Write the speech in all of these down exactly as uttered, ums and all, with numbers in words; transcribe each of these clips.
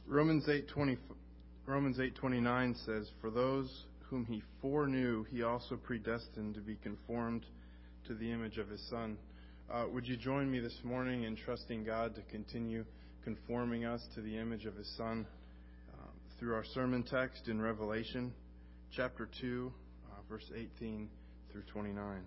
Romans eight twenty, Romans eight twenty-nine says, "For those whom he foreknew, he also predestined to be conformed to the image of his Son." Uh, would you join me this morning in trusting God to continue conforming us to the image of his Son uh, through our sermon text in Revelation chapter two, uh, verse eighteen through twenty-nine.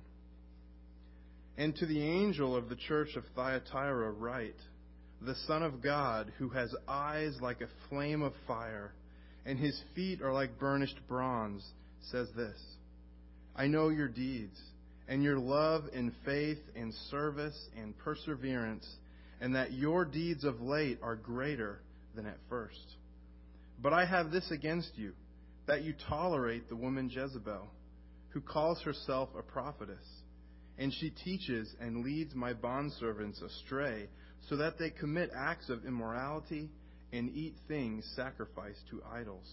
"And to the angel of the church of Thyatira write, the Son of God, who has eyes like a flame of fire, and his feet are like burnished bronze, says this: I know your deeds, and your love and faith and service and perseverance, and that your deeds of late are greater than at first. But I have this against you, that you tolerate the woman Jezebel, who calls herself a prophetess, and she teaches and leads my bondservants astray, so that they commit acts of immorality and eat things sacrificed to idols.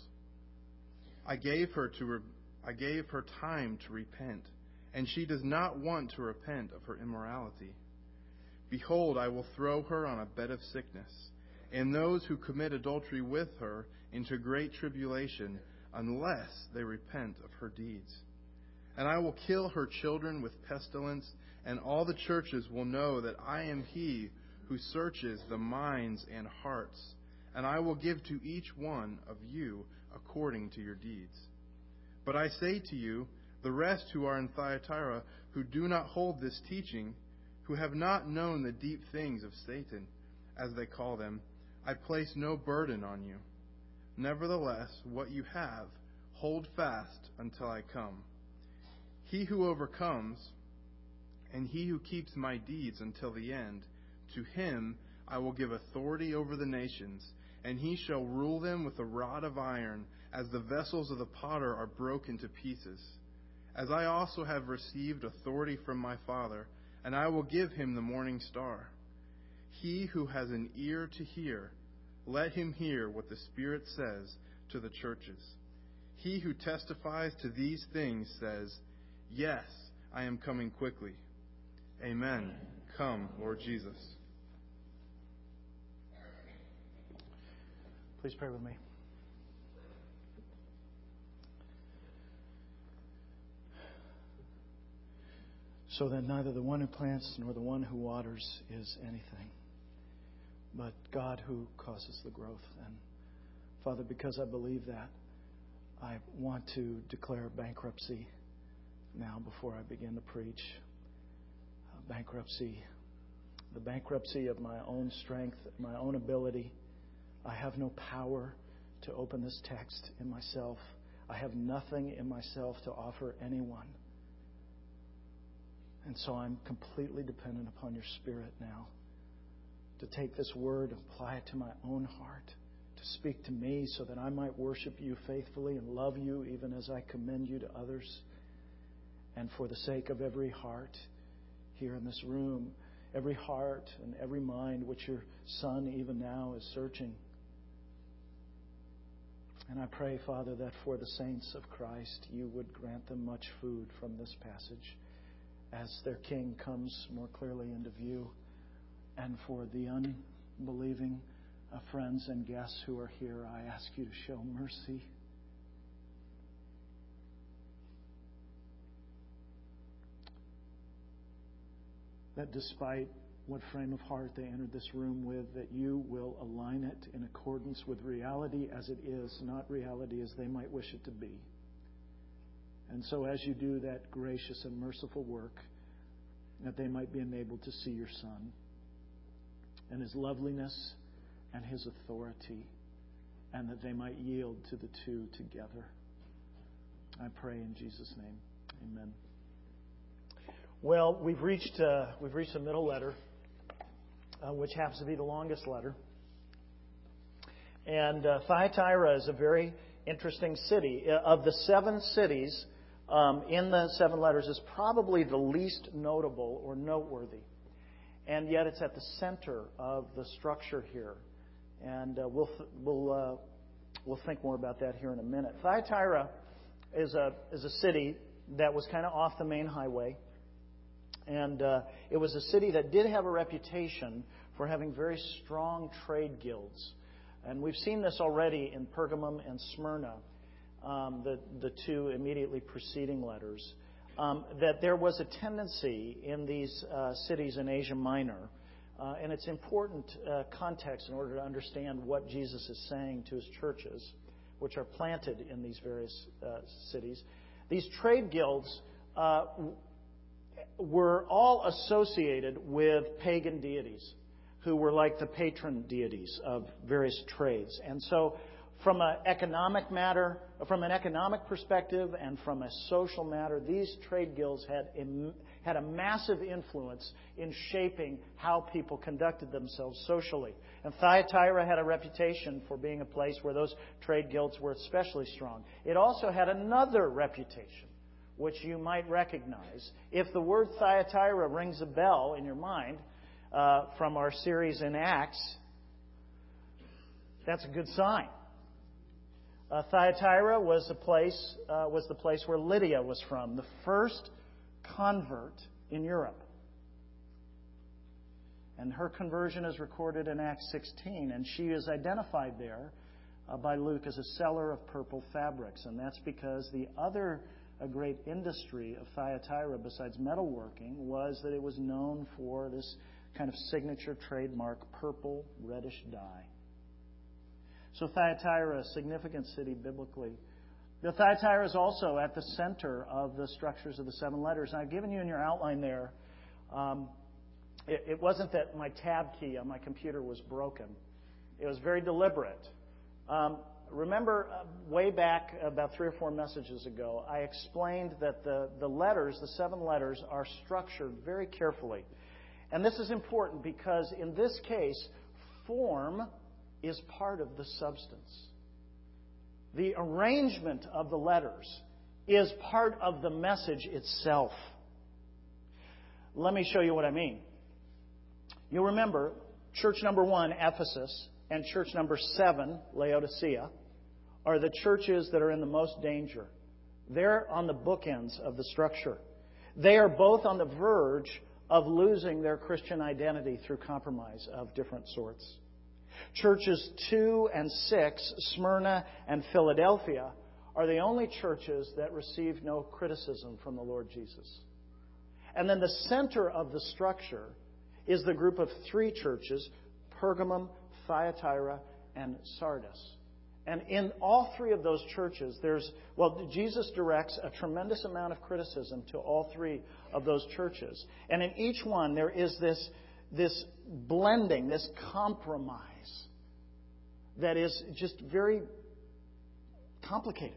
I gave her to re- I gave her time to repent, and she does not want to repent of her immorality. Behold, I will throw her on a bed of sickness, and those who commit adultery with her into great tribulation, unless they repent of her deeds. And I will kill her children with pestilence, and all the churches will know that I am he who searches the minds and hearts, and I will give to each one of you according to your deeds. But I say to you, the rest who are in Thyatira, who do not hold this teaching, who have not known the deep things of Satan, as they call them, I place no burden on you. Nevertheless, what you have, hold fast until I come. He who overcomes, and he who keeps my deeds until the end, to him I will give authority over the nations, and he shall rule them with a rod of iron, as the vessels of the potter are broken to pieces. As I also have received authority from my Father, and I will give him the morning star. He who has an ear to hear, let him hear what the Spirit says to the churches. He who testifies to these things says, Yes, I am coming quickly. Amen. Come, Lord Jesus." Please pray with me. So that neither the one who plants nor the one who waters is anything, but God who causes the growth. And Father, because I believe that, I want to declare bankruptcy now before I begin to preach. Uh, bankruptcy, the bankruptcy of my own strength, my own ability. I have no power to open this text in myself. I have nothing in myself to offer anyone. And so I'm completely dependent upon your Spirit now to take this word and apply it to my own heart, to speak to me so that I might worship you faithfully and love you even as I commend you to others. And for the sake of every heart here in this room, every heart and every mind which your Son even now is searching. And I pray, Father, that for the saints of Christ, you would grant them much food from this passage as their King comes more clearly into view. And for the unbelieving uh, friends and guests who are here, I ask you to show mercy. That despite what frame of heart they entered this room with, that you will align it in accordance with reality as it is, not reality as they might wish it to be. And so as you do that gracious and merciful work, that they might be enabled to see your Son and his loveliness and his authority, and that they might yield to the two together. I pray in Jesus' name. Amen. Well, we've reached uh, we've reached the middle letter, uh, which happens to be the longest letter. And uh, Thyatira is a very interesting city. Of the seven cities um, in the seven letters, is probably the least notable or noteworthy. And yet it's at the center of the structure here. And uh, we'll we'll uh, we'll think more about that here in a minute. Thyatira is a is a city that was kind of off the main highway. And uh, it was a city that did have a reputation for having very strong trade guilds. And we've seen this already in Pergamum and Smyrna, um, the, the two immediately preceding letters, um, that there was a tendency in these uh, cities in Asia Minor, uh, and it's important uh, context in order to understand what Jesus is saying to his churches, which are planted in these various uh, cities. These trade guilds uh, were all associated with pagan deities who were like the patron deities of various trades. And so from an economic matter, from an economic perspective and from a social matter, these trade guilds had a, had a massive influence in shaping how people conducted themselves socially. And Thyatira had a reputation for being a place where those trade guilds were especially strong. It also had another reputation, which you might recognize. If the word Thyatira rings a bell in your mind uh, from our series in Acts, that's a good sign. Uh, Thyatira was a place uh, was the place where Lydia was from, the first convert in Europe. And her conversion is recorded in Acts sixteen, and she is identified there uh, by Luke as a seller of purple fabrics. And that's because the other a great industry of Thyatira, besides metalworking, was that it was known for this kind of signature trademark purple reddish dye. So Thyatira, a significant city biblically. The Thyatira is also at the center of the structures of the seven letters. And I've given you in your outline there, um, it, it wasn't that my tab key on my computer was broken. It was very deliberate. Um, remember, uh, way back about three or four messages ago, I explained that the, the letters, the seven letters, are structured very carefully. And this is important because in this case, form is part of the substance. The arrangement of the letters is part of the message itself. Let me show you what I mean. You'll remember church number one, Ephesus, and church number seven, Laodicea, are the churches that are in the most danger. They're on the bookends of the structure. They are both on the verge of losing their Christian identity through compromise of different sorts. Churches two and six, Smyrna and Philadelphia, are the only churches that receive no criticism from the Lord Jesus. And then the center of the structure is the group of three churches, Pergamum, Thyatira, and Sardis. And in all three of those churches, there's, well, Jesus directs a tremendous amount of criticism to all three of those churches. And in each one, there is this, this blending, this compromise that is just very complicated.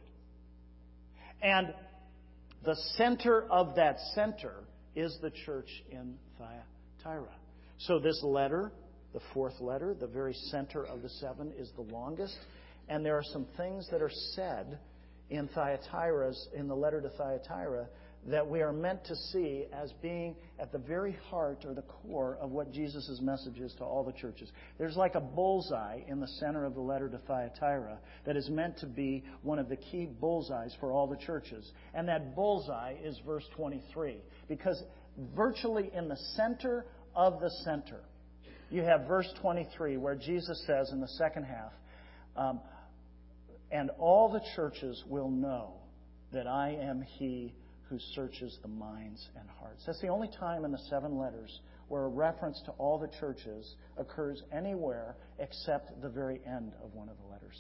And the center of that center is the church in Thyatira. So this letter, the fourth letter, the very center of the seven, is the longest. And there are some things that are said in Thyatira's, in the letter to Thyatira, that we are meant to see as being at the very heart or the core of what Jesus' message is to all the churches. There's like a bullseye in the center of the letter to Thyatira that is meant to be one of the key bullseyes for all the churches. And that bullseye is verse twenty-three. Because virtually in the center of the center, you have verse twenty-three where Jesus says in the second half, um, and all the churches will know that I am He who searches the minds and hearts. That's the only time in the seven letters where a reference to all the churches occurs anywhere except the very end of one of the letters.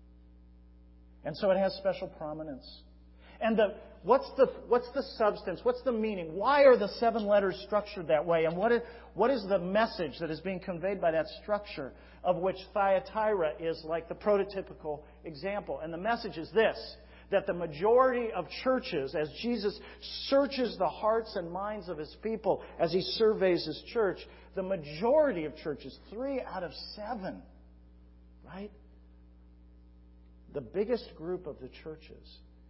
And so it has special prominence. And the what's the what's the substance? What's the meaning? Why are the seven letters structured that way? And what is, what is the message that is being conveyed by that structure, of which Thyatira is like the prototypical example? And the message is this: that the majority of churches, as Jesus searches the hearts and minds of His people, as He surveys His church, the majority of churches, three out of seven, right? The biggest group of the churches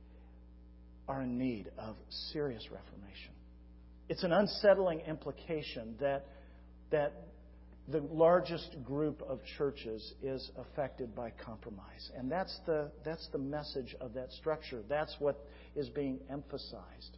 are in need of serious reformation. It's an unsettling implication that, that the largest group of churches is affected by compromise. And that's the, that's the message of that structure. That's what is being emphasized.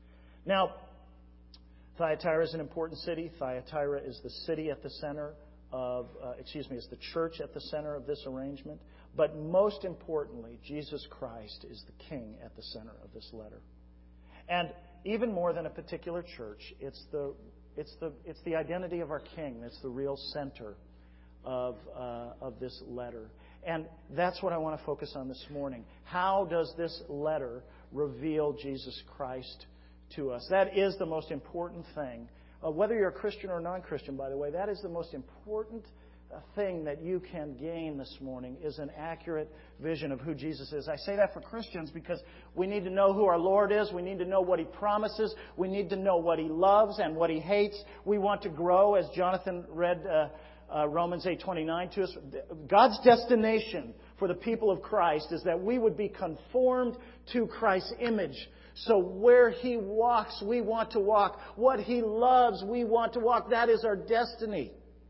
Now, Thyatira is an important city. Thyatira is the city at the center of, uh, excuse me, is the church at the center of this arrangement. But most importantly, Jesus Christ is the King at the center of this letter. And even more than a particular church, it's the it's the it's the identity of our King that's the real center of uh, of this letter. And that's what I want to focus on this morning. How does this letter reveal Jesus Christ to us? That is the most important thing. Uh, whether you're a Christian or non-Christian, by the way, that is the most important uh, thing that you can gain this morning, is an accurate vision of who Jesus is. I say that for Christians because we need to know who our Lord is. We need to know what He promises. We need to know what He loves and what He hates. We want to grow, as Jonathan read uh, uh, Romans eight twenty-nine to us. God's destination for the people of Christ is that we would be conformed to Christ's image. So where He walks, we want to walk. What He loves, we want to walk. That is our destiny.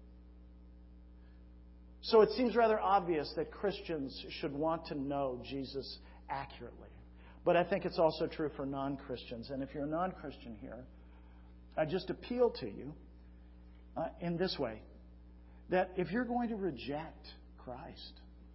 So it seems rather obvious that Christians should want to know Jesus accurately. But I think it's also true for non-Christians. And if you're a non-Christian here, I just appeal to you uh, in this way, that if you're going to reject Christ,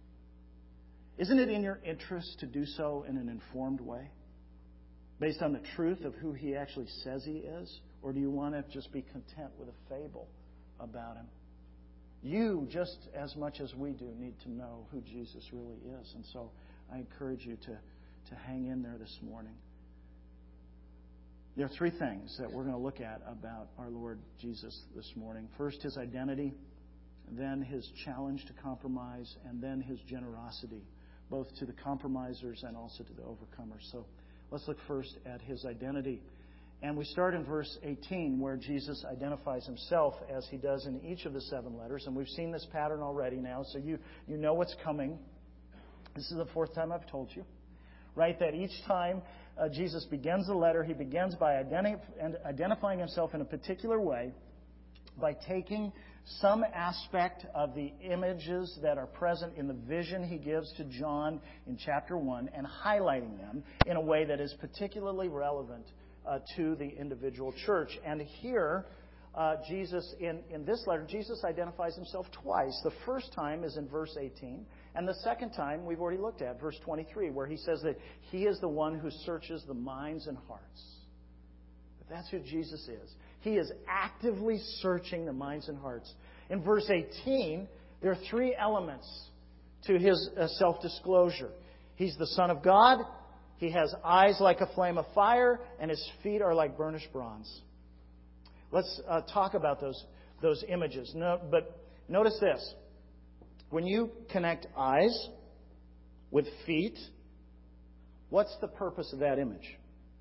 isn't it in your interest to do so in an informed way? Based on the truth of who He actually says He is? Or do you want to just be content with a fable about Him? You, just as much as we do, need to know who Jesus really is. And so I encourage you to, to hang in there this morning. There are three things that we're going to look at about our Lord Jesus this morning. First, His identity, then His challenge to compromise, and then His generosity, both to the compromisers and also to the overcomers. So let's look first at His identity. And we start in verse eighteen, where Jesus identifies Himself as He does in each of the seven letters. And we've seen this pattern already now, so you, you know what's coming. This is the fourth time I've told you, right? That each time uh, Jesus begins the letter, He begins by identi- identifying Himself in a particular way, by taking some aspect of the images that are present in the vision He gives to John in chapter one and highlighting them in a way that is particularly relevant uh, to the individual church. And here, uh, Jesus, in, in this letter, Jesus identifies Himself twice. The first time is in verse eighteen, and the second time we've already looked at, verse twenty-three, where He says that He is the one who searches the minds and hearts. But that's who Jesus is. He is actively searching the minds and hearts. In verse eighteen, there are three elements to His uh, self-disclosure. He's the Son of God. He has eyes like a flame of fire, and His feet are like burnished bronze. Let's uh, talk about those, those images. No, but notice this. When you connect eyes with feet, what's the purpose of that image?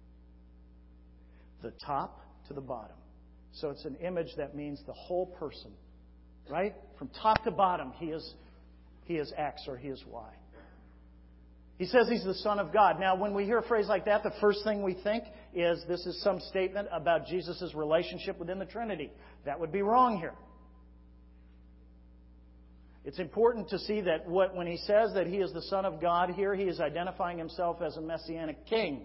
The top to the bottom. So it's an image that means the whole person, right? From top to bottom, he is, he is X or He is Y. He says He's the Son of God. Now, when we hear a phrase like that, the first thing we think is this is some statement about Jesus' relationship within the Trinity. That would be wrong here. It's important to see that what, when He says that He is the Son of God here, He is identifying Himself as a Messianic King.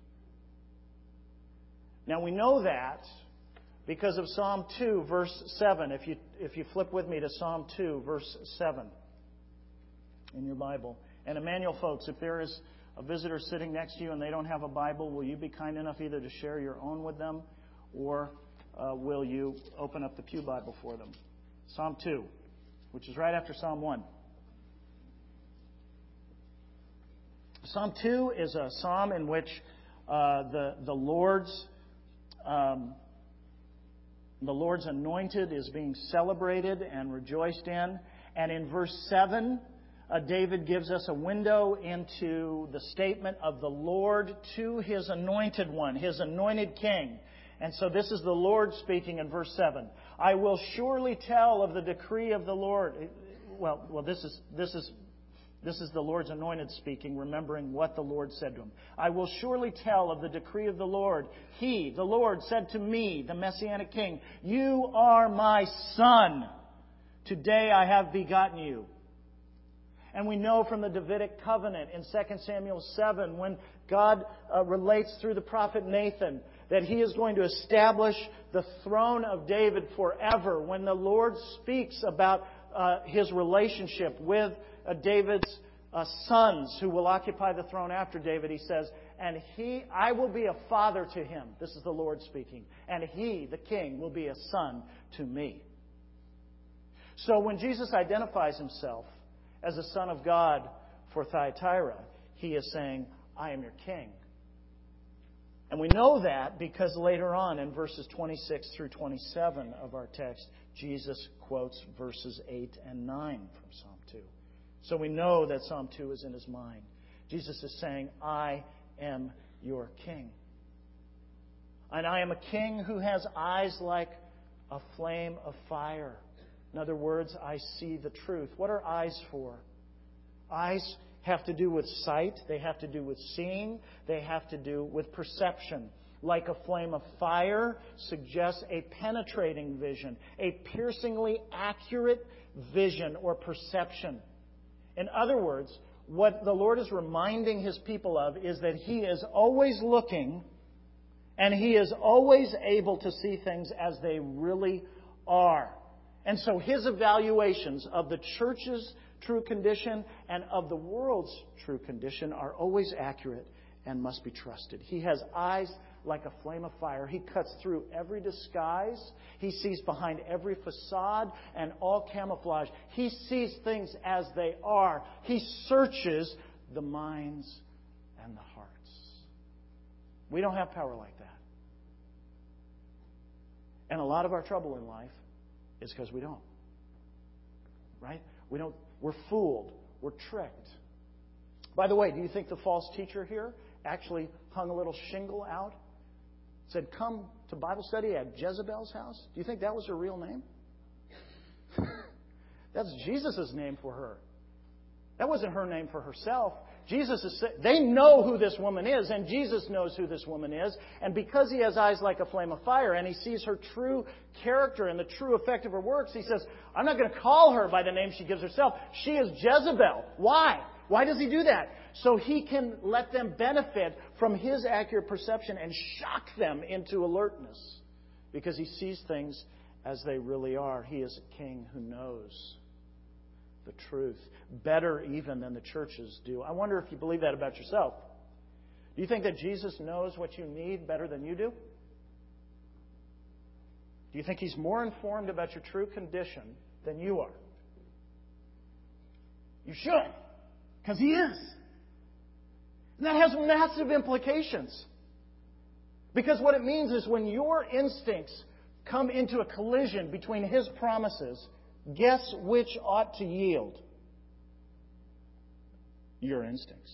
Now, we know that because of Psalm two, verse seven. If you, if you flip with me to Psalm two, verse seven in your Bible. And Emmanuel folks, if there is a visitor sitting next to you and they don't have a Bible, will you be kind enough either to share your own with them, or uh, will you open up the Pew Bible for them? Psalm two, which is right after Psalm one. Psalm two is a psalm in which uh, the, the Lord's um, the Lord's anointed is being celebrated and rejoiced in. And in verse seven, uh, David gives us a window into the statement of the Lord to His anointed one, His anointed king. And so this is the Lord speaking in verse seven. I will surely tell of the decree of the Lord. Well, well, this is this is this is the Lord's anointed speaking, remembering what the Lord said to him. I will surely tell of the decree of the Lord. He, the Lord, said to me, the Messianic King, you are my son. Today I have begotten you. And we know from the Davidic covenant in Second Samuel seven, when God uh, relates through the prophet Nathan that He is going to establish the throne of David forever. When the Lord speaks about uh, His relationship with uh, David's uh, sons who will occupy the throne after David, He says, and he, I will be a father to him. This is the Lord speaking. And he, the king, will be a son to me. So when Jesus identifies Himself as a Son of God for Thyatira, He is saying, I am your king. And we know that because later on in verses twenty-six through twenty-seven of our text, Jesus quotes verses eight and nine from Psalm two. So we know that Psalm two is in His mind. Jesus is saying, I am your king. And I am a king who has eyes like a flame of fire. In other words, I see the truth. What are eyes for? Eyes have to do with sight. They have to do with seeing. They have to do with perception. Like a flame of fire suggests a penetrating vision, a piercingly accurate vision or perception. In other words, what the Lord is reminding His people of is that He is always looking and He is always able to see things as they really are. And so His evaluations of the church's true condition and of the world's true condition are always accurate and must be trusted. He has eyes like a flame of fire. He cuts through every disguise. He sees behind every facade and all camouflage. He sees things as they are. He searches the minds and the hearts. We don't have power like that. And a lot of our trouble in life is because we don't. Right? We don't. We're fooled. We're tricked. By the way, do you think the false teacher here actually hung a little shingle out? Said, come to Bible study at Jezebel's house? Do you think that was her real name? That's Jesus' name for her. That wasn't her name for herself. Jesus is. They know who this woman is, and Jesus knows who this woman is. And because He has eyes like a flame of fire, and He sees her true character and the true effect of her works, He says, I'm not going to call her by the name she gives herself. She is Jezebel. Why? Why does He do that? So He can let them benefit from His accurate perception and shock them into alertness. Because He sees things as they really are. He is a king who knows the truth better even than the churches do. I wonder if you believe that about yourself. Do you think that Jesus knows what you need better than you do? Do you think He's more informed about your true condition than you are? You should, because He is. And that has massive implications. Because what it means is when your instincts come into a collision between His promises, guess which ought to yield? Your instincts.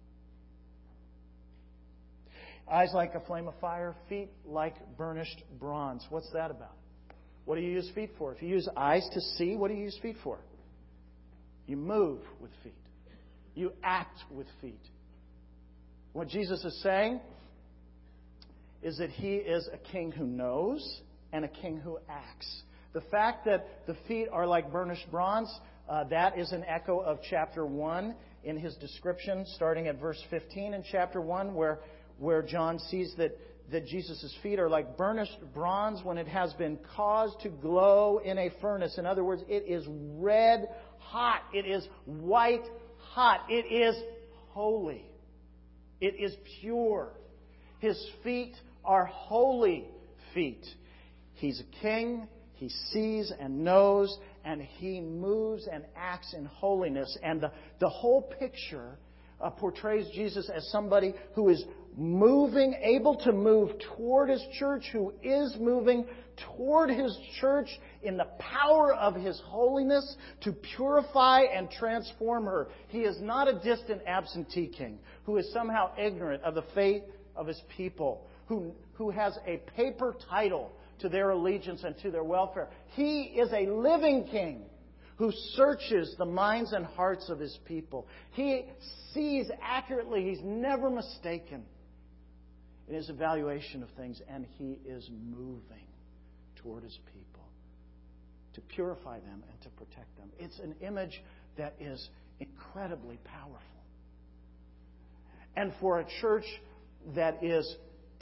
Eyes like a flame of fire, feet like burnished bronze. What's that about? What do you use feet for? If you use eyes to see, what do you use feet for? You move with feet. You act with feet. What Jesus is saying is that He is a king who knows and a king who acts. The fact that the feet are like burnished bronze, uh, that is an echo of chapter one in His description, starting at verse fifteen in chapter one, where, where John sees that, that Jesus' feet are like burnished bronze when it has been caused to glow in a furnace. In other words, it is red hot. It is white hot. It is holy. It is pure. His feet are holy feet. He's a king. He sees and knows, and He moves and acts in holiness. And the, the whole picture uh, portrays Jesus as somebody who is moving, able to move toward His church, who is moving toward His church in the power of His holiness to purify and transform her. He is not a distant absentee king who is somehow ignorant of the fate of His people, who, who has a paper title to their allegiance and to their welfare. He is a living king who searches the minds and hearts of His people. He sees accurately. He's never mistaken in His evaluation of things, and He is moving toward His people to purify them and to protect them. It's an image that is incredibly powerful. And for a church that is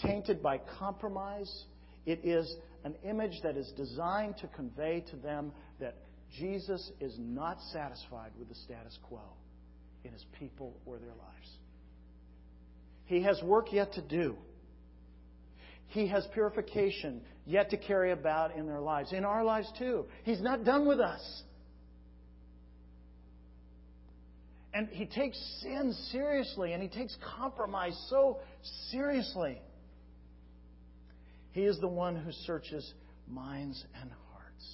tainted by compromise. It is an image that is designed to convey to them that Jesus is not satisfied with the status quo in His people or their lives. He has work yet to do. He has purification yet to carry about in their lives, in our lives too. He's not done with us. And He takes sin seriously, and He takes compromise so seriously. He is the one who searches minds and hearts.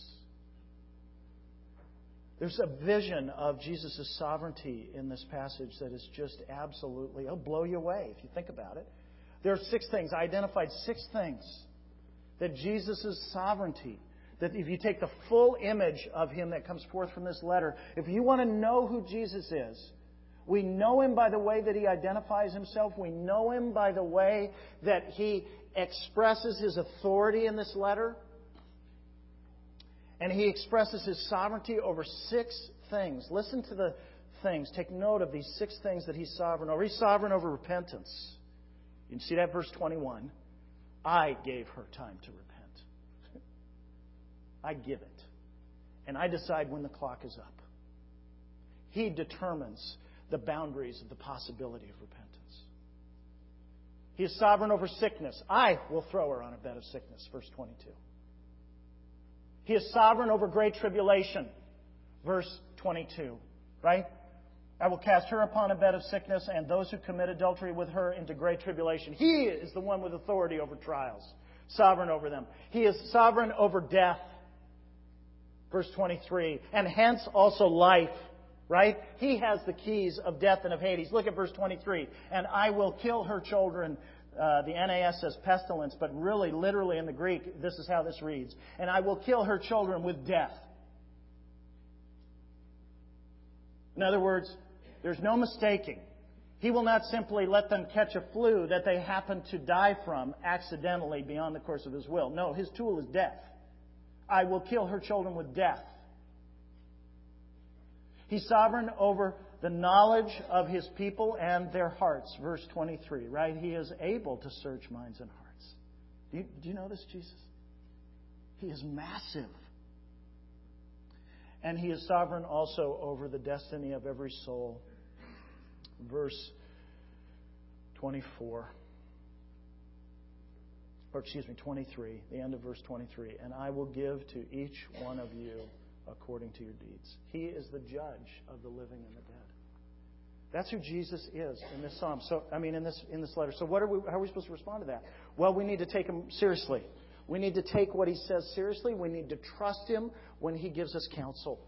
There's a vision of Jesus' sovereignty in this passage that is just absolutely, it'll blow you away if you think about it. There are six things. I identified six things that Jesus' sovereignty, that if you take the full image of Him that comes forth from this letter, if you want to know who Jesus is, we know Him by the way that He identifies Himself. We know Him by the way that He expresses His authority in this letter. And He expresses His sovereignty over six things. Listen to the things. Take note of these six things that He's sovereign over. He's sovereign over repentance. You can see that verse twenty-one. I gave her time to repent. I give it. And I decide when the clock is up. He determines the boundaries of the possibility of repentance. He is sovereign over sickness. I will throw her on a bed of sickness. Verse twenty-two. He is sovereign over great tribulation. Verse twenty-two. Right? I will cast her upon a bed of sickness and those who commit adultery with her into great tribulation. He is the one with authority over trials. Sovereign over them. He is sovereign over death. Verse twenty-three. And hence also life. Right? He has the keys of death and of Hades. Look at verse twenty-three. And I will kill her children. Uh, the N A S says pestilence, but really, literally in the Greek, this is how this reads. And I will kill her children with death. In other words, there's no mistaking. He will not simply let them catch a flu that they happen to die from accidentally beyond the course of His will. No, His tool is death. I will kill her children with death. He's sovereign over the knowledge of His people and their hearts. Verse twenty-three, right? He is able to search minds and hearts. Do you, do you know this, Jesus? He is massive. And He is sovereign also over the destiny of every soul. Verse twenty-four. Or excuse me, twenty-three. The end of verse twenty-three. And I will give to each one of you according to your deeds. He is the judge of the living and the dead. That's who Jesus is in this psalm. So, I mean, in this in this letter. So, what are we? How are we supposed to respond to that? Well, we need to take Him seriously. We need to take what He says seriously. We need to trust Him when He gives us counsel.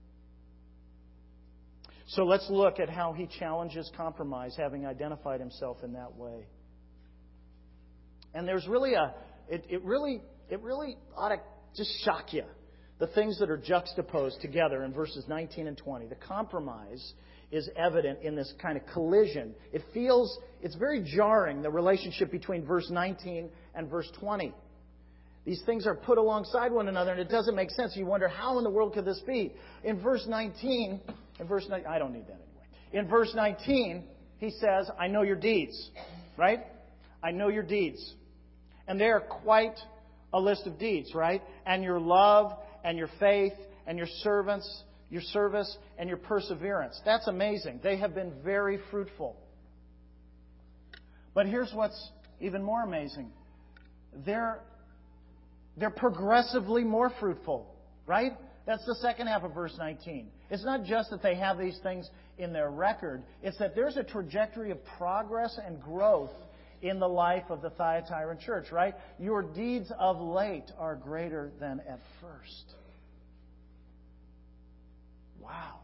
So, let's look at how He challenges compromise, having identified Himself in that way. And there's really a it, it really it really ought to just shock you. The things that are juxtaposed together in verses nineteen and twenty. The compromise is evident in this kind of collision. It feels, it's very jarring, the relationship between verse nineteen and verse twenty. These things are put alongside one another and it doesn't make sense. You wonder, how in the world could this be? In verse nineteen, in verse nineteen, I don't need that anyway. In verse nineteen, He says, I know your deeds. Right? I know your deeds. And they are quite a list of deeds, right? And your love and your faith and your servants, your service and your perseverance. That's amazing. They have been very fruitful. But here's what's even more amazing. They're, they're progressively more fruitful, right? That's the second half of verse nineteen. It's not just that they have these things in their record. It's that there's a trajectory of progress and growth in the life of the Thyatira church, right? Your deeds of late are greater than at first. Wow.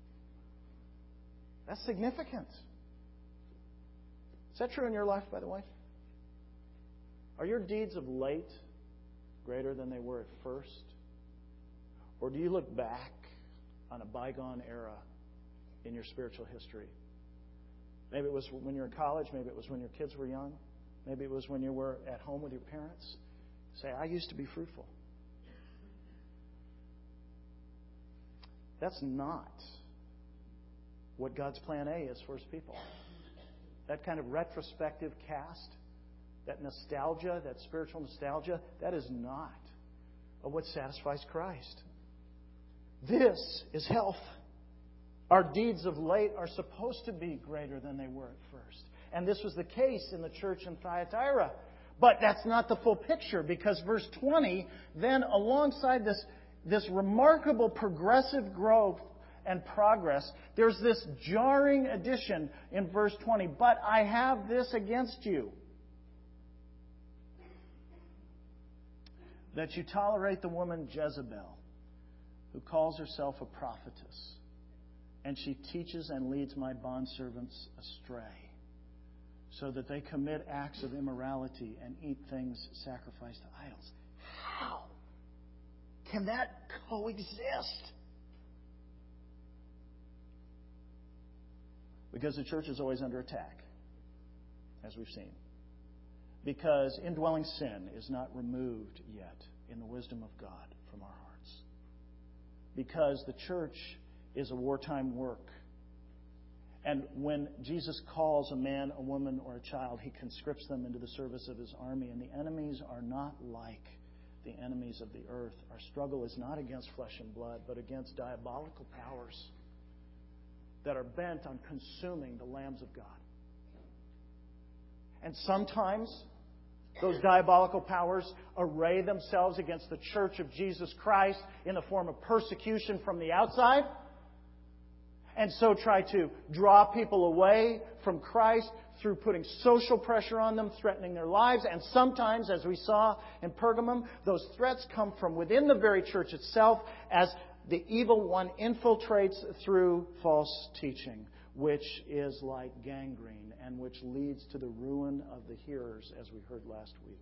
That's significant. Is that true in your life, by the way? Are your deeds of late greater than they were at first? Or do you look back on a bygone era in your spiritual history? Maybe it was when you were in college. Maybe it was when your kids were young. Maybe it was when you were at home with your parents. Say, I used to be fruitful. That's not what God's plan A is for His people. That kind of retrospective cast, that nostalgia, that spiritual nostalgia, that is not what satisfies Christ. This is health. Our deeds of late are supposed to be greater than they were at first. And this was the case in the church in Thyatira. But that's not the full picture, because verse twenty, then alongside this, this remarkable progressive growth and progress, there's this jarring addition in verse twenty. But I have this against you, that you tolerate the woman Jezebel, who calls herself a prophetess, and she teaches and leads my bondservants astray, so that they commit acts of immorality and eat things sacrificed to idols. How can that coexist? Because the church is always under attack, as we've seen. Because indwelling sin is not removed yet in the wisdom of God from our hearts. Because the church is a wartime work. And when Jesus calls a man, a woman, or a child, He conscripts them into the service of His army. And the enemies are not like the enemies of the earth. Our struggle is not against flesh and blood, but against diabolical powers that are bent on consuming the lambs of God. And sometimes those diabolical powers array themselves against the church of Jesus Christ in the form of persecution from the outside, and so try to draw people away from Christ through putting social pressure on them, threatening their lives. And sometimes, as we saw in Pergamum, those threats come from within the very church itself as the evil one infiltrates through false teaching, which is like gangrene and which leads to the ruin of the hearers, as we heard last week.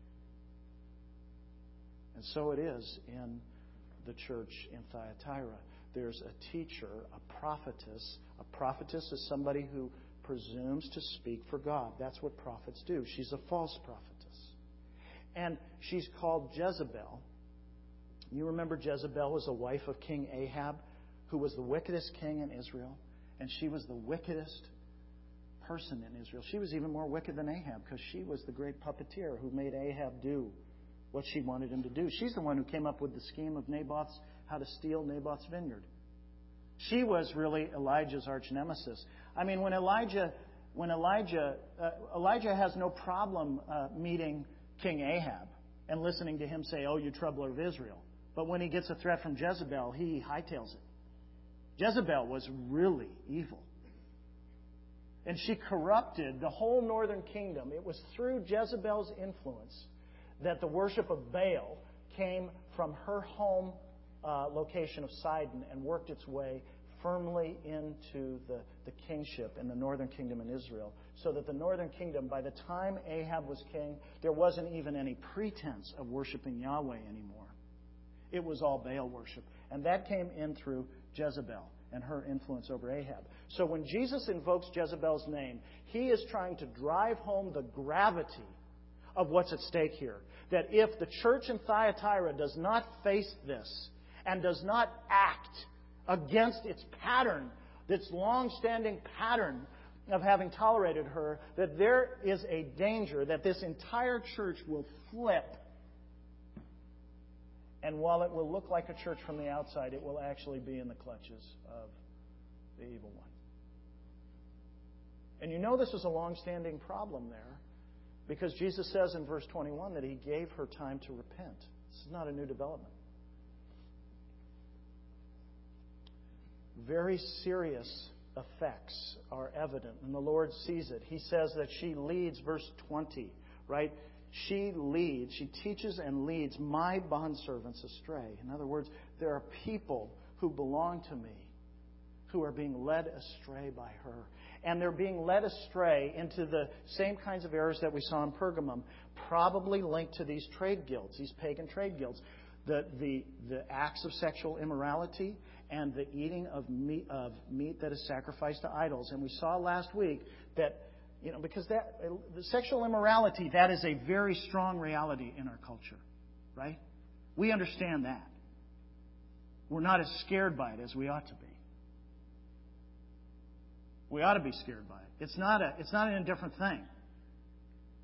And so it is in the church in Thyatira. There's a teacher, a prophetess. A prophetess is somebody who presumes to speak for God. That's what prophets do. She's a false prophetess. And she's called Jezebel. You remember Jezebel was a wife of King Ahab, who was the wickedest king in Israel. And she was the wickedest person in Israel. She was even more wicked than Ahab, because she was the great puppeteer who made Ahab do what she wanted him to do. She's the one who came up with the scheme of Naboth's, how to steal Naboth's vineyard. She was really Elijah's arch nemesis. I mean, when Elijah, when Elijah, uh, Elijah has no problem uh, meeting King Ahab and listening to him say, "Oh, you troubler of Israel." But when he gets a threat from Jezebel, he hightails it. Jezebel was really evil. And she corrupted the whole northern kingdom. It was through Jezebel's influence that the worship of Baal came from her home uh, location of Sidon and worked its way firmly into the, the kingship in the northern kingdom in Israel. So that the northern kingdom, by the time Ahab was king, there wasn't even any pretense of worshiping Yahweh anymore. It was all Baal worship. And that came in through Jezebel and her influence over Ahab. So when Jesus invokes Jezebel's name, He is trying to drive home the gravity of what's at stake here. That if the church in Thyatira does not face this and does not act against its pattern, its long-standing pattern of having tolerated her, that there is a danger that this entire church will flip. And while it will look like a church from the outside, it will actually be in the clutches of the evil one. And you know this is a long-standing problem there, because Jesus says in verse twenty-one that He gave her time to repent. This is not a new development. Very serious effects are evident, and the Lord sees it. He says that she leads, verse twenty, right? She leads, she teaches and leads my bondservants astray. In other words, there are people who belong to me who are being led astray by her. And they're being led astray into the same kinds of errors that we saw in Pergamum, probably linked to these trade guilds, these pagan trade guilds. The, the, the acts of sexual immorality and the eating of meat, of meat that is sacrificed to idols. And we saw last week that You know, because that the sexual immorality, that is a very strong reality in our culture, right? We understand that. We're not as scared by it as we ought to be. We ought to be scared by it. It's not a, it's not an indifferent thing.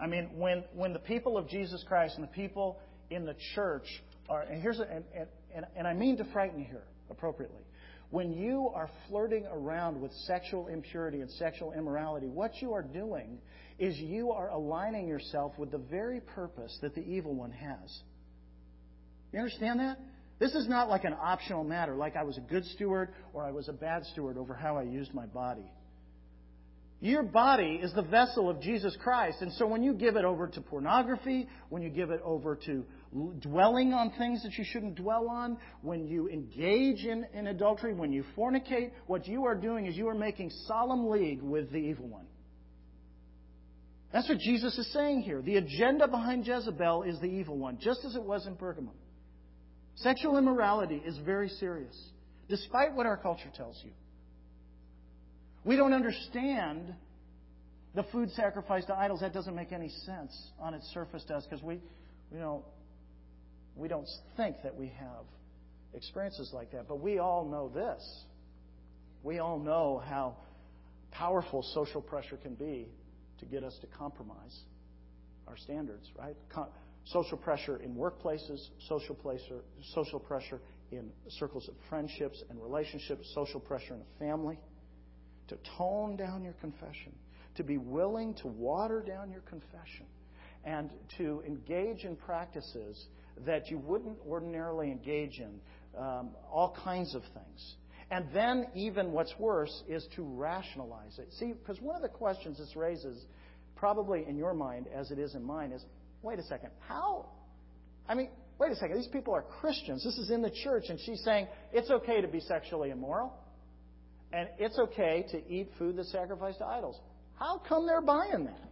I mean, when, when the people of Jesus Christ and the people in the church are, and here's, a, and, and, and I mean to frighten you here appropriately. When you are flirting around with sexual impurity and sexual immorality, what you are doing is you are aligning yourself with the very purpose that the evil one has. You understand that? This is not like an optional matter, like I was a good steward or I was a bad steward over how I used my body. Your body is the vessel of Jesus Christ. And so when you give it over to pornography, when you give it over to dwelling on things that you shouldn't dwell on, when you engage in, in adultery, when you fornicate, what you are doing is you are making solemn league with the evil one. That's what Jesus is saying here. The agenda behind Jezebel is the evil one, just as it was in Pergamum. Sexual immorality is very serious, despite what our culture tells you. We don't understand the food sacrificed to idols. That doesn't make any sense on its surface to us because we, you know, we don't think that we have experiences like that. But we all know this. We all know how powerful social pressure can be to get us to compromise our standards, right? Com- social pressure in workplaces, social pressure, social pressure in circles of friendships and relationships, social pressure in a family. To tone down your confession, to be willing to water down your confession, and to engage in practices that you wouldn't ordinarily engage in, um, all kinds of things. And then even what's worse is to rationalize it. See, because one of the questions this raises, probably in your mind as it is in mine, is, wait a second, how? I mean, wait a second, these people are Christians. This is in the church, and she's saying it's okay to be sexually immoral. And it's okay to eat food that's sacrificed to idols. How come they're buying that?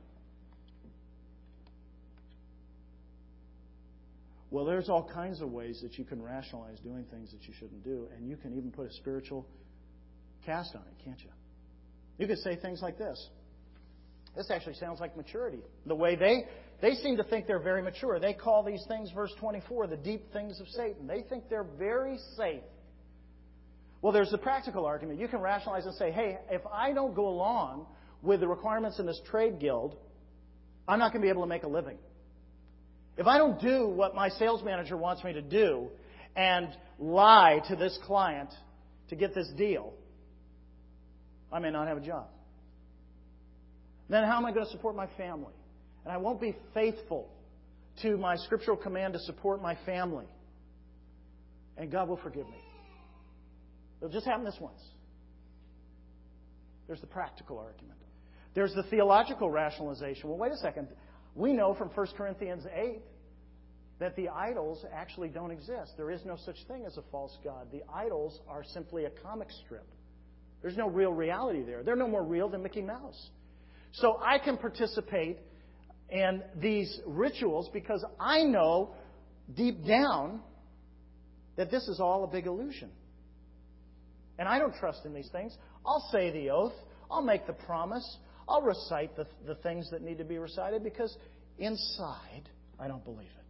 Well, there's all kinds of ways that you can rationalize doing things that you shouldn't do. And you can even put a spiritual cast on it, can't you? You could say things like this. This actually sounds like maturity. The way they, they seem to think they're very mature. They call these things, verse twenty-four, the deep things of Satan. They think they're very safe. Well, there's the practical argument. You can rationalize and say, hey, if I don't go along with the requirements in this trade guild, I'm not going to be able to make a living. If I don't do what my sales manager wants me to do and lie to this client to get this deal, I may not have a job. Then how am I going to support my family? And I won't be faithful to my scriptural command to support my family. And God will forgive me. It'll just happen this once. There's the practical argument. There's the theological rationalization. Well, wait a second. We know from First Corinthians eight that the idols actually don't exist. There is no such thing as a false god. The idols are simply a comic strip. There's no real reality there. They're no more real than Mickey Mouse. So I can participate in these rituals because I know deep down that this is all a big illusion. And I don't trust in these things. I'll say the oath. I'll make the promise. I'll recite the, the things that need to be recited because inside, I don't believe it.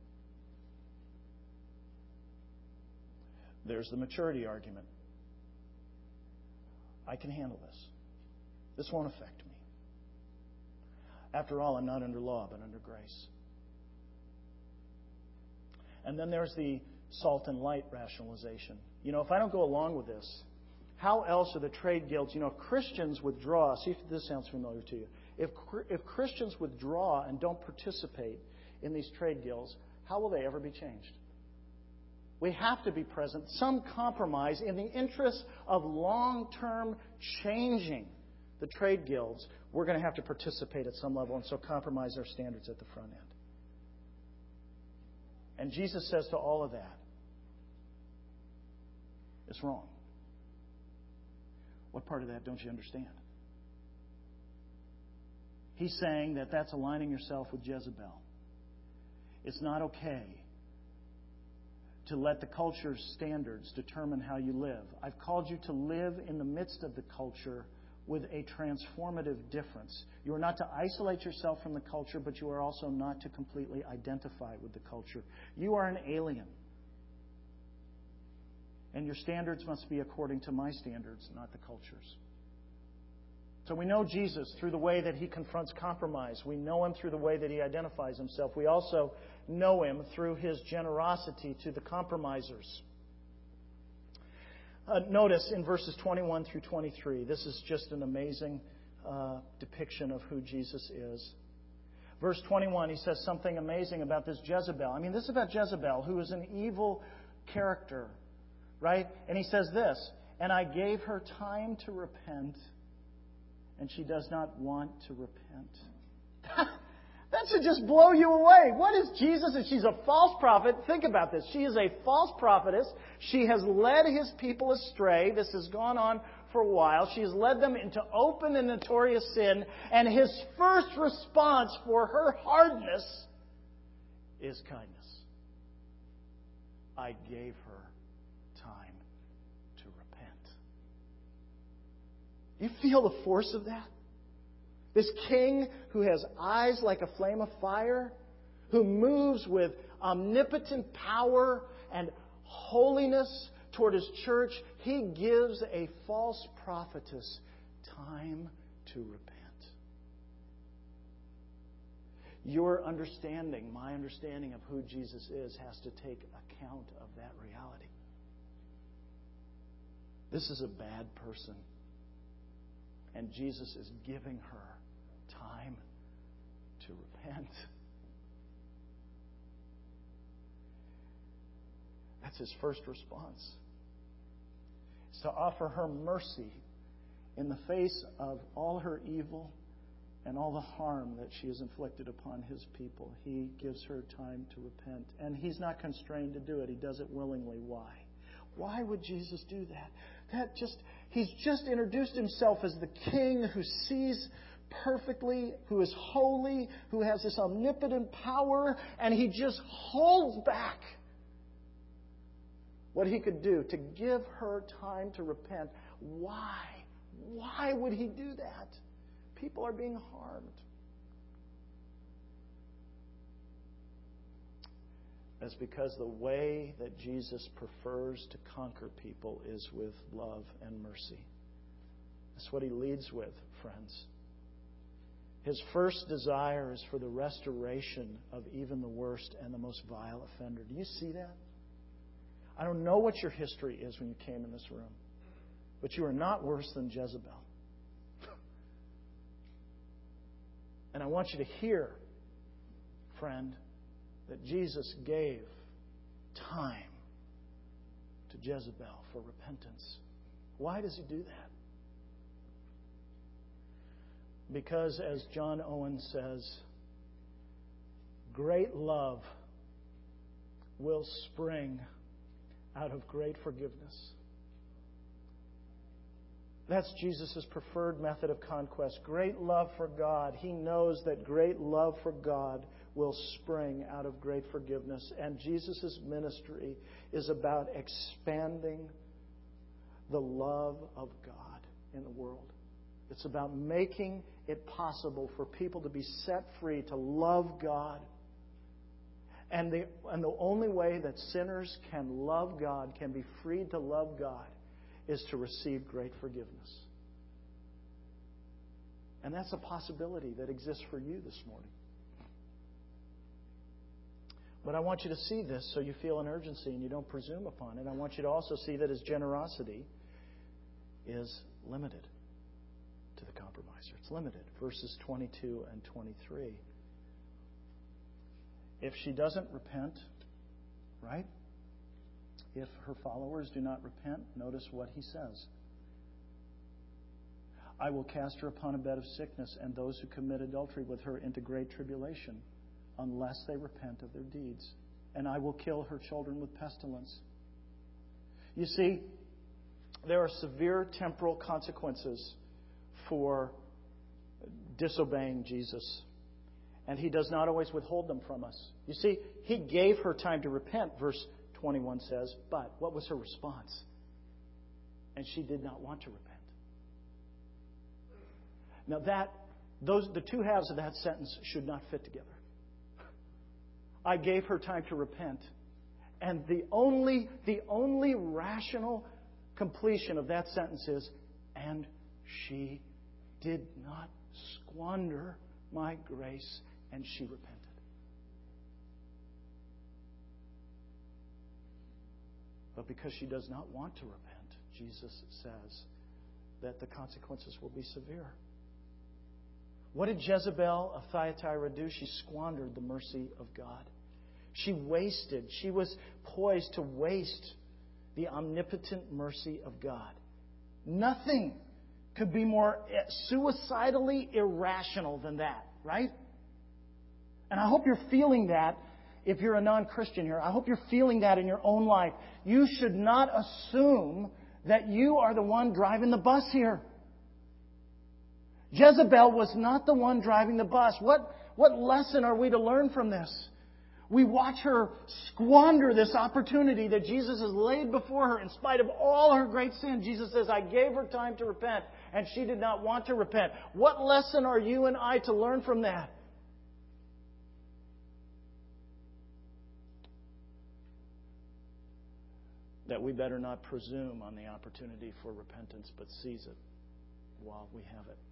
There's the maturity argument. I can handle this. This won't affect me. After all, I'm not under law, but under grace. And then there's the salt and light rationalization. You know, if I don't go along with this, how else are the trade guilds? You know, if Christians withdraw, see if this sounds familiar to you. If, if Christians withdraw and don't participate in these trade guilds, how will they ever be changed? We have to be present. Some compromise in the interest of long-term changing the trade guilds. We're going to have to participate at some level and so compromise our standards at the front end. And Jesus says to all of that, it's wrong. What part of that don't you understand? He's saying that that's aligning yourself with Jezebel. It's not okay to let the culture's standards determine how you live. I've called you to live in the midst of the culture with a transformative difference. You are not to isolate yourself from the culture, but you are also not to completely identify with the culture. You are an alien. And your standards must be according to my standards, not the culture's. So we know Jesus through the way that He confronts compromise. We know Him through the way that He identifies Himself. We also know Him through His generosity to the compromisers. Uh, notice in verses twenty-one through twenty-three, this is just an amazing uh, depiction of who Jesus is. Verse twenty-one, he says something amazing about this Jezebel. I mean, this is about Jezebel, who is an evil character, right? And he says this, "And I gave her time to repent, and she does not want to repent." That should just blow you away. What is Jesus? And she's a false prophet. Think about this. She is a false prophetess. She has led His people astray. This has gone on for a while. She has led them into open and notorious sin. And His first response for her hardness is kindness. I gave her time to repent. You feel the force of that? This king who has eyes like a flame of fire, who moves with omnipotent power and holiness toward His church, He gives a false prophetess time to repent. Your understanding, my understanding of who Jesus is, has to take account of that reality. This is a bad person. And Jesus is giving her time to repent. That's His first response. It's to offer her mercy in the face of all her evil and all the harm that she has inflicted upon His people. He gives her time to repent. And He's not constrained to do it. He does it willingly. Why? Why would Jesus do that? That just He's just introduced Himself as the King who sees perfectly, who is holy, who has this omnipotent power, and He just holds back what He could do to give her time to repent. Why? Why would He do that? People are being harmed. That's because the way that Jesus prefers to conquer people is with love and mercy. That's what He leads with, friends. His first desire is for the restoration of even the worst and the most vile offender. Do you see that? I don't know what your history is when you came in this room, but you are not worse than Jezebel. And I want you to hear, friend, that Jesus gave time to Jezebel for repentance. Why does He do that? Because, as John Owen says, great love will spring out of great forgiveness. That's Jesus' preferred method of conquest. Great love for God. He knows that great love for God will spring out of great forgiveness. And Jesus' ministry is about expanding the love of God in the world. It's about making it possible for people to be set free to love God. And the, and the only way that sinners can love God, can be freed to love God, is to receive great forgiveness. And that's a possibility that exists for you this morning. But I want you to see this so you feel an urgency and you don't presume upon it. I want you to also see that His generosity is limited to the compromiser. It's limited. Verses twenty-two and twenty-three. If she doesn't repent, right? If her followers do not repent, notice what He says. I will cast her upon a bed of sickness, and those who commit adultery with her into great tribulation, unless they repent of their deeds. And I will kill her children with pestilence. You see, there are severe temporal consequences for disobeying Jesus. And He does not always withhold them from us. You see, He gave her time to repent, verse twenty-one says, but what was her response? And she did not want to repent. Now that, those, the two halves of that sentence should not fit together. I gave her time to repent. And the only, the only rational completion of that sentence is, and she did not squander my grace, and she repented. But because she does not want to repent, Jesus says that the consequences will be severe. What did Jezebel of Thyatira do? She squandered the mercy of God. She wasted, she was poised to waste the omnipotent mercy of God. Nothing could be more suicidally irrational than that, right? And I hope you're feeling that if you're a non-Christian here. I hope you're feeling that in your own life. You should not assume that you are the one driving the bus here. Jezebel was not the one driving the bus. What, what lesson are we to learn from this? We watch her squander this opportunity that Jesus has laid before her in spite of all her great sin. Jesus says, I gave her time to repent, and she did not want to repent. What lesson are you and I to learn from that? That we better not presume on the opportunity for repentance, but seize it while we have it.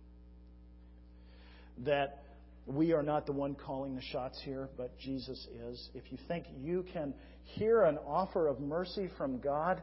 That we are not the one calling the shots here, but Jesus is. If you think you can hear an offer of mercy from God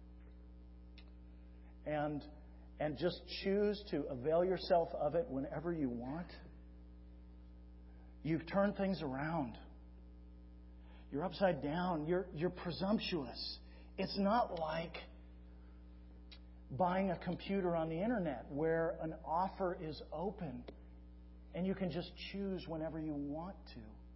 and, and just choose to avail yourself of it whenever you want, you've turned things around. You're upside down. You're, you're presumptuous. It's not like buying a computer on the internet where an offer is open and you can just choose whenever you want to.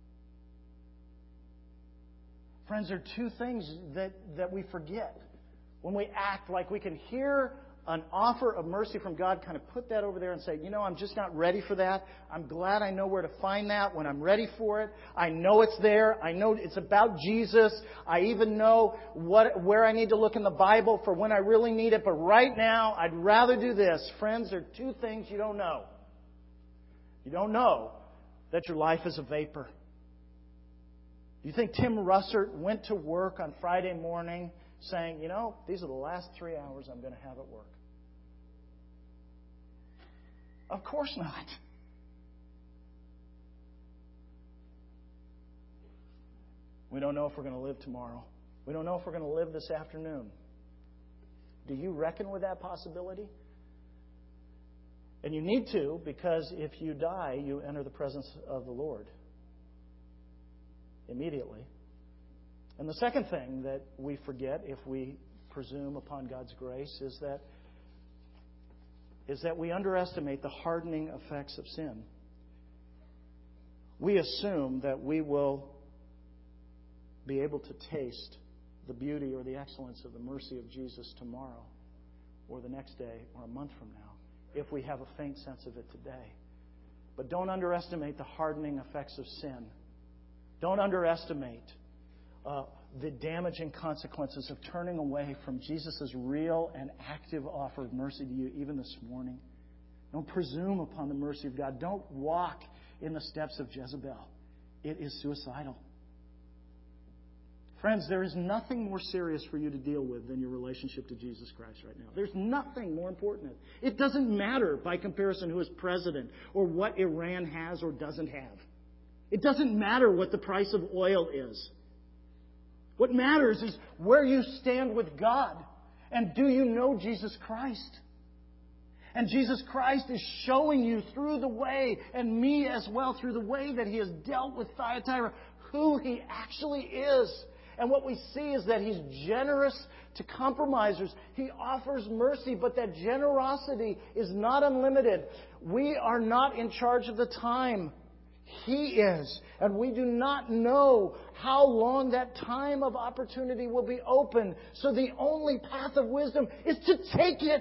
Friends, there are two things that, that we forget. When we act like we can hear an offer of mercy from God, kind of put that over there and say, you know, I'm just not ready for that. I'm glad I know where to find that when I'm ready for it. I know it's there. I know it's about Jesus. I even know what where I need to look in the Bible for when I really need it. But right now, I'd rather do this. Friends, there are two things you don't know. You don't know that your life is a vapor. You think Tim Russert went to work on Friday morning saying, you know, these are the last three hours I'm going to have at work? Of course not. We don't know if we're going to live tomorrow. We don't know if we're going to live this afternoon. Do you reckon with that possibility? And you need to, because if you die, you enter the presence of the Lord immediately. And the second thing that we forget if we presume upon God's grace is that is that we underestimate the hardening effects of sin. We assume that we will be able to taste the beauty or the excellence of the mercy of Jesus tomorrow or the next day or a month from now if we have a faint sense of it today. But don't underestimate the hardening effects of sin. Don't underestimate uh, the damaging consequences of turning away from Jesus' real and active offer of mercy to you even this morning. Don't presume upon the mercy of God. Don't walk in the steps of Jezebel. It is suicidal. Friends, there is nothing more serious for you to deal with than your relationship to Jesus Christ right now. There's nothing more important. It doesn't matter, by comparison, who is president or what Iran has or doesn't have. It doesn't matter what the price of oil is. What matters is where you stand with God. And do you know Jesus Christ? And Jesus Christ is showing you through the way, and me as well, through the way that He has dealt with Thyatira, who He actually is. And what we see is that He's generous to compromisers. He offers mercy, but that generosity is not unlimited. We are not in charge of the time. He is. And we do not know how long that time of opportunity will be open. So the only path of wisdom is to take it.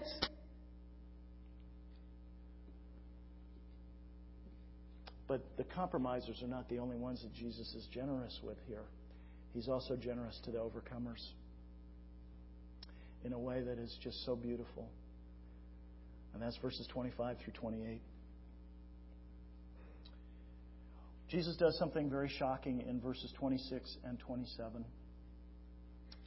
But the compromisers are not the only ones that Jesus is generous with here. He's also generous to the overcomers in a way that is just so beautiful. And that's verses twenty-five through twenty-eight. Jesus does something very shocking in verses twenty-six and twenty-seven.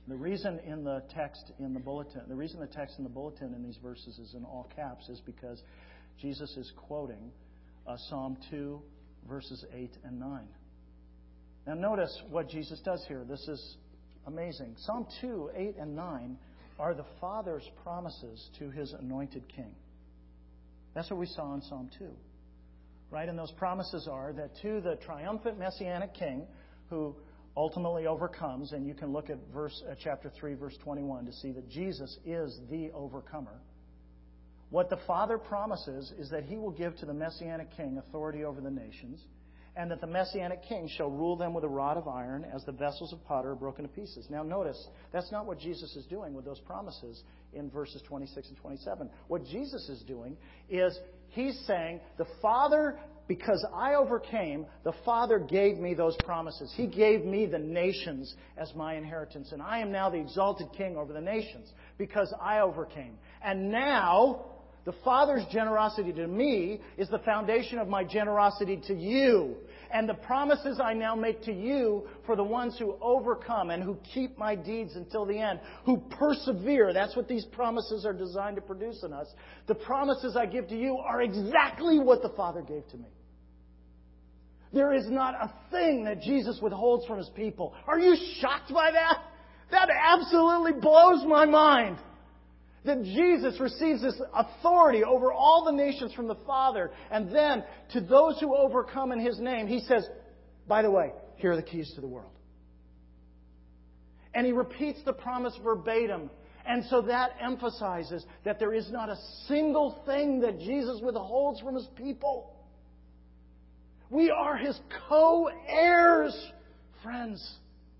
The reason in the text in the bulletin, the reason the text in the bulletin in these verses is in all caps is because Jesus is quoting uh, Psalm two, verses eight and nine. Now notice what Jesus does here. This is amazing. Psalm two, eight and nine are the Father's promises to His anointed King. That's what we saw in Psalm two. Right? And those promises are that to the triumphant Messianic King who ultimately overcomes, and you can look at verse uh, chapter three, verse twenty-one to see that Jesus is the overcomer. What the Father promises is that He will give to the Messianic King authority over the nations, and that the Messianic King shall rule them with a rod of iron as the vessels of potter are broken to pieces. Now notice, that's not what Jesus is doing with those promises in verses twenty-six and twenty-seven. What Jesus is doing is He's saying, the Father, because I overcame, the Father gave me those promises. He gave me the nations as my inheritance. And I am now the exalted King over the nations because I overcame. And now, the Father's generosity to me is the foundation of my generosity to you. And the promises I now make to you for the ones who overcome and who keep my deeds until the end, who persevere. That's what these promises are designed to produce in us. The promises I give to you are exactly what the Father gave to me. There is not a thing that Jesus withholds from His people. Are you shocked by that? That absolutely blows my mind. That Jesus receives this authority over all the nations from the Father. And then, to those who overcome in His name, He says, by the way, here are the keys to the world. And He repeats the promise verbatim. And so that emphasizes that there is not a single thing that Jesus withholds from His people. We are His co-heirs, friends.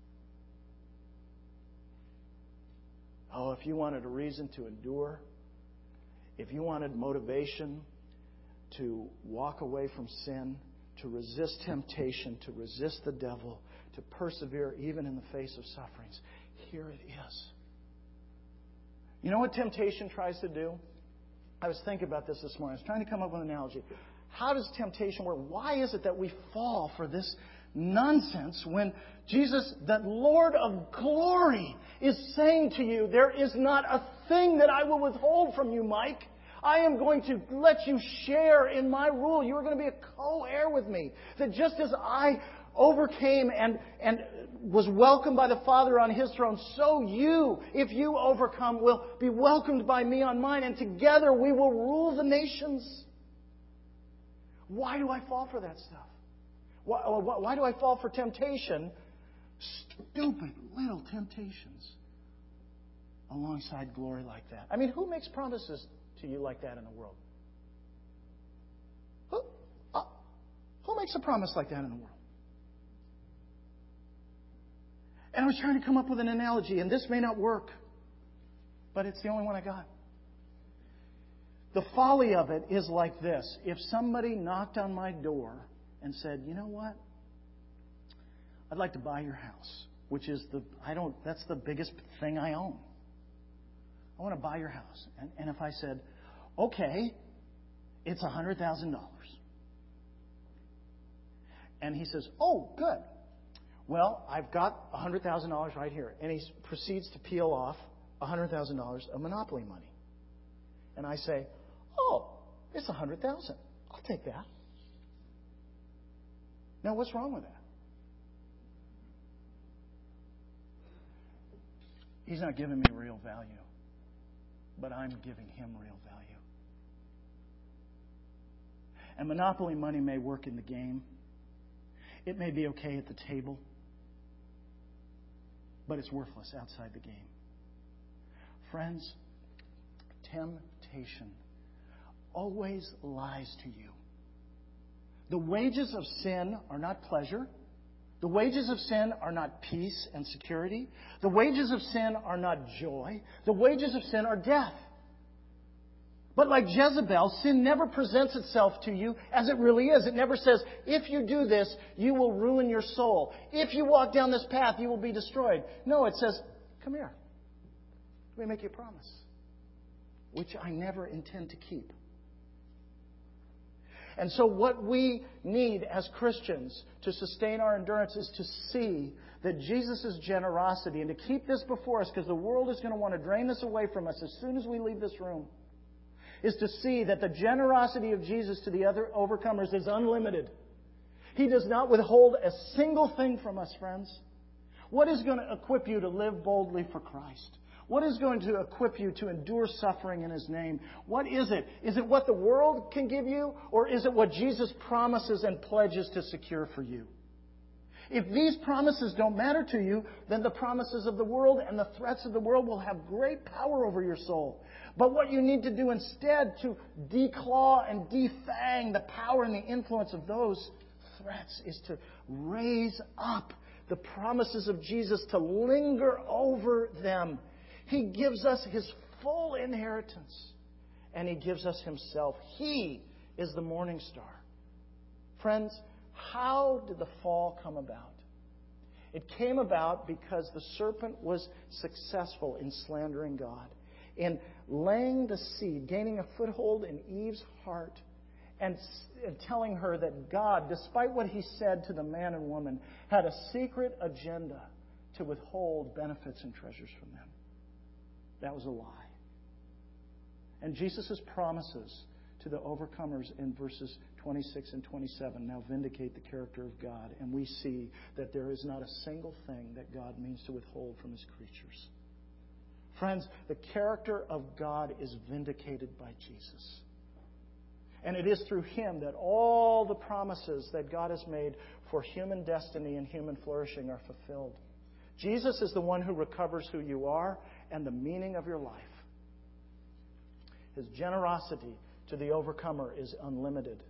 Oh, if you wanted a reason to endure, if you wanted motivation to walk away from sin, to resist temptation, to resist the devil, to persevere even in the face of sufferings, here it is. You know what temptation tries to do? I was thinking about this this morning. I was trying to come up with an analogy. How does temptation work? Why is it that we fall for this nonsense when Jesus, that Lord of glory, is saying to you, there is not a thing that I will withhold from you, Mike. I am going to let you share in my rule. You are going to be a co-heir with me. That just as I overcame and, and was welcomed by the Father on His throne, so you, if you overcome, will be welcomed by me on mine. And together we will rule the nations. Why do I fall for that stuff? Why, why do I fall for temptation? Stupid little temptations alongside glory like that. I mean, who makes promises to you like that in the world? Who, uh, who makes a promise like that in the world? And I was trying to come up with an analogy, and this may not work, but it's the only one I got. The folly of it is like this. If somebody knocked on my door and said, you know what? I'd like to buy your house, which is the, I don't, that's the biggest thing I own. I want to buy your house. And, and if I said, okay, it's one hundred thousand dollars. And he says, oh, good. Well, I've got one hundred thousand dollars right here. And he proceeds to peel off one hundred thousand dollars of Monopoly money. And I say, oh, it's one hundred thousand dollars. I'll take that. Now, what's wrong with that? He's not giving me real value, but I'm giving him real value. And Monopoly money may work in the game. It may be okay at the table, but it's worthless outside the game. Friends, temptation always lies to you. The wages of sin are not pleasure. The wages of sin are not peace and security. The wages of sin are not joy. The wages of sin are death. But like Jezebel, sin never presents itself to you as it really is. It never says, if you do this, you will ruin your soul. If you walk down this path, you will be destroyed. No, it says, come here. Let me make you a promise, which I never intend to keep. And so what we need as Christians to sustain our endurance is to see that Jesus' generosity, and to keep this before us, because the world is going to want to drain this away from us as soon as we leave this room, is to see that the generosity of Jesus to the other overcomers is unlimited. He does not withhold a single thing from us, friends. What is going to equip you to live boldly for Christ? What is going to equip you to endure suffering in His name? What is it? Is it what the world can give you? Or is it what Jesus promises and pledges to secure for you? If these promises don't matter to you, then the promises of the world and the threats of the world will have great power over your soul. But what you need to do instead to declaw and defang the power and the influence of those threats is to raise up the promises of Jesus, to linger over them. He gives us His full inheritance, and He gives us Himself. He is the morning star. Friends, how did the fall come about? It came about because the serpent was successful in slandering God, in laying the seed, gaining a foothold in Eve's heart, and telling her that God, despite what He said to the man and woman, had a secret agenda to withhold benefits and treasures from them. That was a lie. And Jesus' promises to the overcomers in verses twenty-six and twenty-seven now vindicate the character of God. And we see that there is not a single thing that God means to withhold from His creatures. Friends, the character of God is vindicated by Jesus. And it is through Him that all the promises that God has made for human destiny and human flourishing are fulfilled. Jesus is the one who recovers who you are and the meaning of your life. His generosity to the overcomer is unlimited.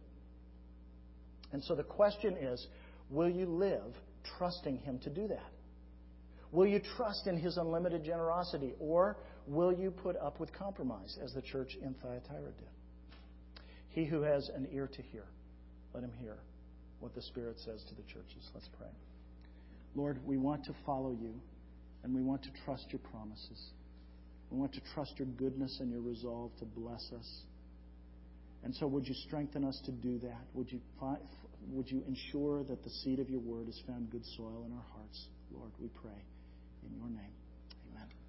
And so the question is, will you live trusting Him to do that? Will you trust in His unlimited generosity, or will you put up with compromise, as the church in Thyatira did? He who has an ear to hear, let him hear what the Spirit says to the churches. Let's pray. Lord, we want to follow You, and we want to trust Your promises. We want to trust Your goodness and Your resolve to bless us. And so would You strengthen us to do that? Would you, find, would you ensure that the seed of Your word has found good soil in our hearts? Lord, we pray in Your name. Amen.